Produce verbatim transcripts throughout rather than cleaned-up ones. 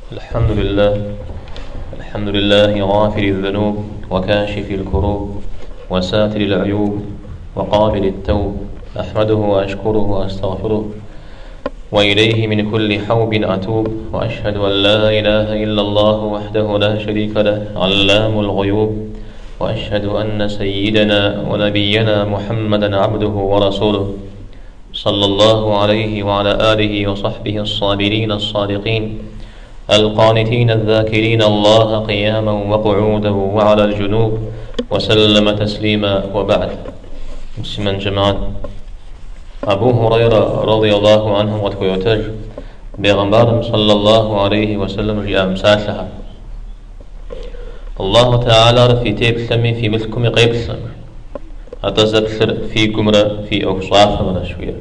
الحمد لله الحمد لله غافر الذنوب وكاشف الكروب وساتر العيوب وقابل التوب، أحمده وأشكره وأستغفره وإليه من كل حوب أتوب، وأشهد أن لا إله إلا الله وحده لا شريك له علام الغيوب، وأشهد أن سيدنا ونبينا محمدا عبده ورسوله صلى الله عليه وعلى آله وصحبه الصابرين الصادقين القانتين الذاكرين الله قياما وقعودا وعلى الجنوب، وسلم تسليما. وبعد. مسلمان جماعة، أبو هريرة رضي الله عنه وتكويتج بغمبار صلى الله عليه وسلم جاء مساسها الله تعالى في تيب سمي في مثلكم قيب سمي أتزبسر في قمرة في أوصاف من شوية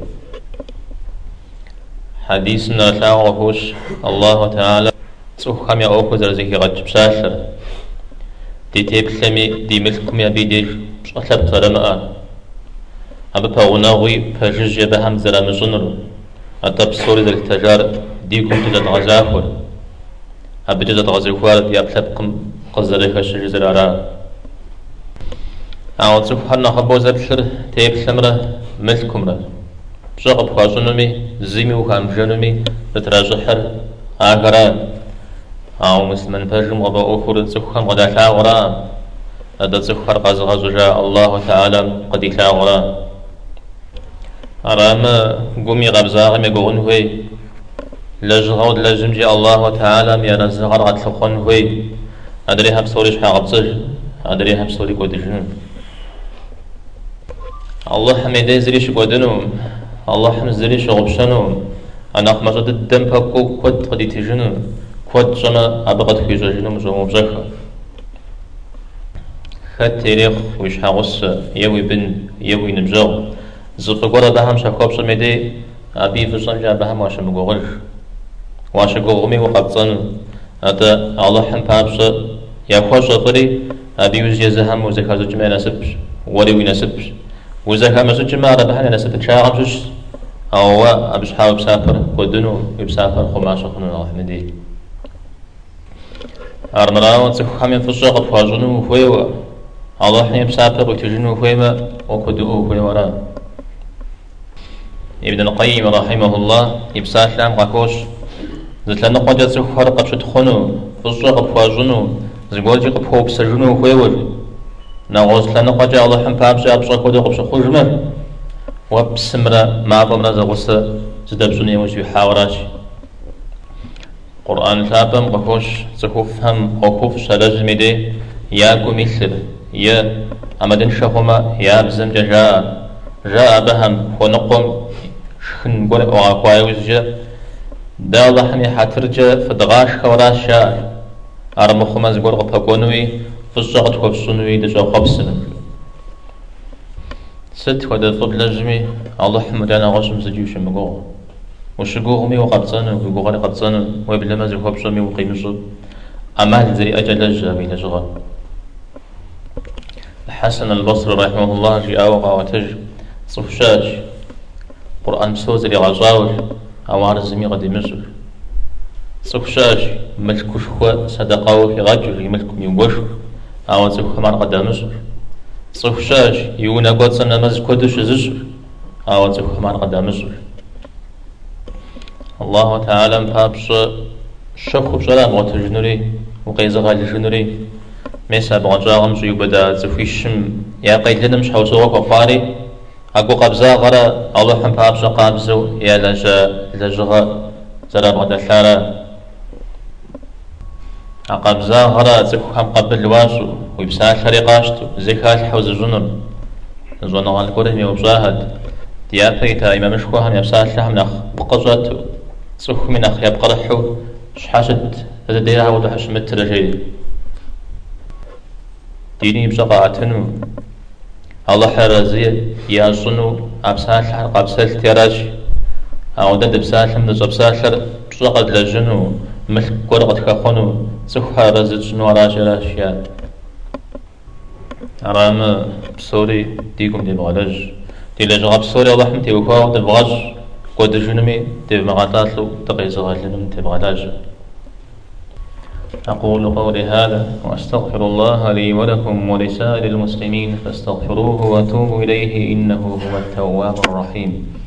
حديثنا تعرفوش الله تعالى سوخم يا أوكو زرزيكي غد بساسر دي تيب سمي دي مثلكم يا بيديش أسلب ترماء أبا بغناوي فجج بهم زرام زنر أتب سوري ذا التجار ديكم تجد غزاكور أبا جدد غزاكوار دي أبسبكم قزريك الشجز العراء أعود سبحانه خبو زبسر تيب سمرة مثلكم را بشغب خوازنمي زيمي وخام جنمي تتراجحر آقران أو مسلمان فجم وبا أخور سبحان غدا شاورا أدى سبحان غز غزجا الله تعالى قد شاورا أرام قومي غبزاغ ميقوغن هوي لجغود لجمجي الله تعالى ميانا زغر غتلقون هوي أدريها بسوريش حاغبزج أدريها بسوري قدجن الله حميدي زريش قدنوم الله حمزريش غبشنوم أنا أخمجد الدم فكو قد قدي تجنوم قد جنا أبغد في جنوم جمو بجخة خد تاريخ ويش حاغس يوي بن يوي نبجاو زفقورا بهم شاكوب شميدي أبي فشان جا بهم واشا مقوغلش واشا قوغمي وقبطان هذا الله حم بابش يخوش غري أبي وزي زهم وزكاة جمع نسبش ولي وينسبش وزكاة مسجد جمع ربحنا نسبت شاعبش أو أبش حاول بسافر ودنو بسافر خماش خنو أحمدي أرمراو تخمين في الشغل فاجنو وفيوا الله حني بسافر وتجنو وفيما وكدو وفيورا. ابن القيم رحمه الله يبسال لام غاكوش زتلنا قد يتسخر قد شتخنو في الشغل فاجنو زقولجي قبخو بسجنو وفيور نغوز لنا قد الله حم فابش أبشا كودو قبش خجمر وبسمرة ما بمرة زغوسة زدبزوني وجي حاوراش قرآن تابم قفوش زخوفهم قفوف شرج ميدي ياكو مثل يا أمدن شخوما يا بزم جاء جاء بهم ونقوم شخن قول وعقواي وزجا دا الله حمي حترجا فدغاش خوراش شار أرمخوما زقول غفاقونوي فالشغط خفصونوي دجا خبصنو ست خد فضل لجمي الله حمدنا غشم زجيوش مقوغ وشقوغمي وقبصانو وقوغاني قبصانو ويبلما زي خبصومي وقيمشو أمال زي أجل لجابي لجغا. الحسن البصري رحمه الله جاء وقع وتج صفشاش قرآن بسوز اللي غزاوش أو عرزمي غدي مصر صفشاش ملكو شخوة صدقاو في غجر ملكو يوغوش أو زخو مان غدا مصر صفشاش يونا قد سنة مزج كودش زجر أو زخو مان غدا مصر. الله تعالى مفابش شخو بشرا موتجنوري وقيزغا لجنوري ميسا بغجاغم جيو بدا زفيشم يا قيدنا مش حوزوك وقاري أقو قبزا غرا الله مفابش قابزو يا لجا لجغا زرا بغدا ثارا أقبزا غرا زفو هم قبل الواسو ويبسا شريقاشتو زكاة حوز الجنر زوانا غان الكورهمي وبجاهد ديا فيتا إما مشكوهم يبسا لهم نخ بقجاتو سوخ من أخ يبقى رحو شحاشت هذا ديرها وضحش متر جيد ديني بشقا عتنو الله حرازي يا صنو أبسال حرق أبسال تيراج أو دد بسال من زبسال بشقا لجنو ملك قرقة كخونو سوخ حرازي جنو راجي راشيا أرام بسوري ديكم دي بغلج دي لجغا بسوري الله حمتي وكوا دي بغاج قد جنمي تبي مغاتاتلو تقيز غالنم تبغالاج أقول قولي هذا وأستغفر الله لي ولكم ولسائر المسلمين فاستغفروه وأتوبوا إليه إنه هو التواب الرحيم.